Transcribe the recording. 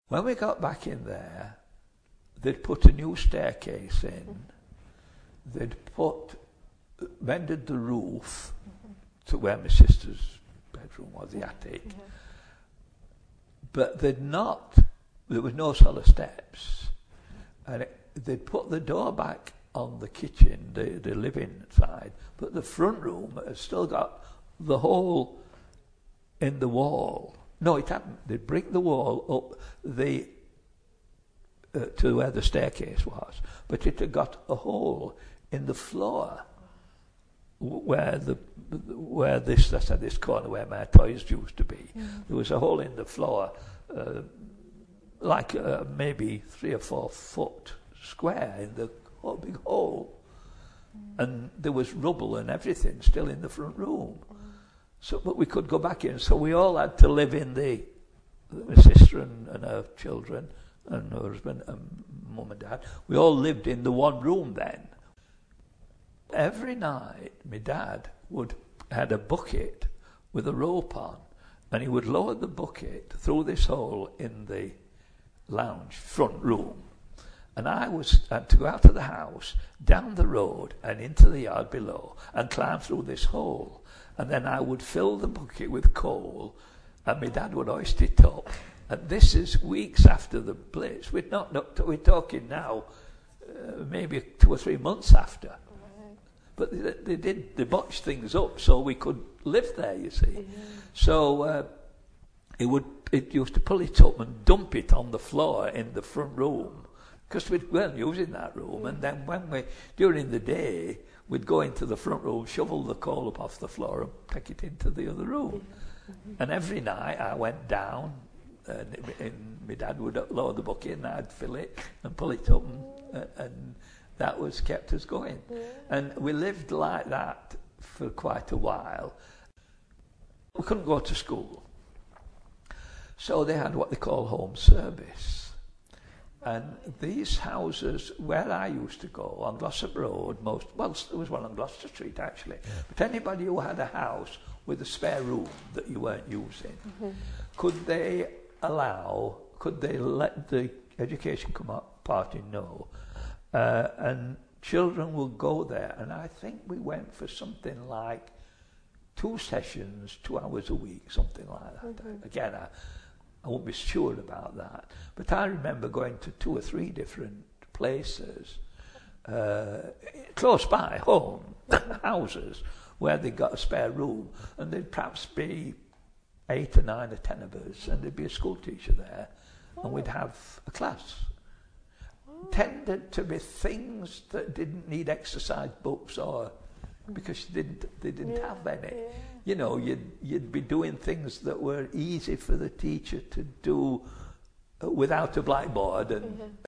When we got back in there, they'd put a new staircase in. They'd mended the roof to where my sister's bedroom was, the attic. But there was no solid steps. And they'd put the door back on the kitchen, the living side, but the front room has still got the hole in the wall. No, it hadn't. They'd brick the wall up to where the staircase was, but it had got a hole in the floor where this corner where my toys used to be. There was a hole in the floor, like maybe 3 or 4 foot square in the big hole, and there was rubble and everything still in the front room. So, but we could go back in. So we all had to live in my sister and her children and her husband and mum and dad. We all lived in the one room then. Every night, my dad had a bucket with a rope on, and he would lower the bucket through this hole in the lounge front room. And I had to go out of the house, down the road, and into the yard below, and climb through this hole. And then I would fill the bucket with coal, and my dad would hoist it up. And this is weeks after the Blitz. We're talking now, maybe 2 or 3 months after. But they botched things up so we could live there, you see. So it used to pull it up and dump it on the floor in the front room, because we weren't using that room. And then during the day, we'd go into the front room, shovel the coal up off the floor and take it into the other room. And every night I went down, and my dad would lower the bucket and I'd fill it and pull it up, and that was kept us going. And we lived like that for quite a while. We couldn't go to school. So they had what they call home service. And these houses where I used to go, on Glossop Road, there was one on Gloucester Street actually, but anybody who had a house with a spare room that you weren't using, could they let the education party know, and children would go there. And I think we went for something like 2 sessions, 2 hours a week, something like that. Again, I won't be sure about that, but I remember going to 2 or 3 different places close by home, houses where they got a spare room, and there'd perhaps be 8 or 9 or 10 of us, and there'd be a school teacher there, and we'd have a class. Tended to be things that didn't need exercise books, or because they didn't have any. You know, you'd be doing things that were easy for the teacher to do without a blackboard, and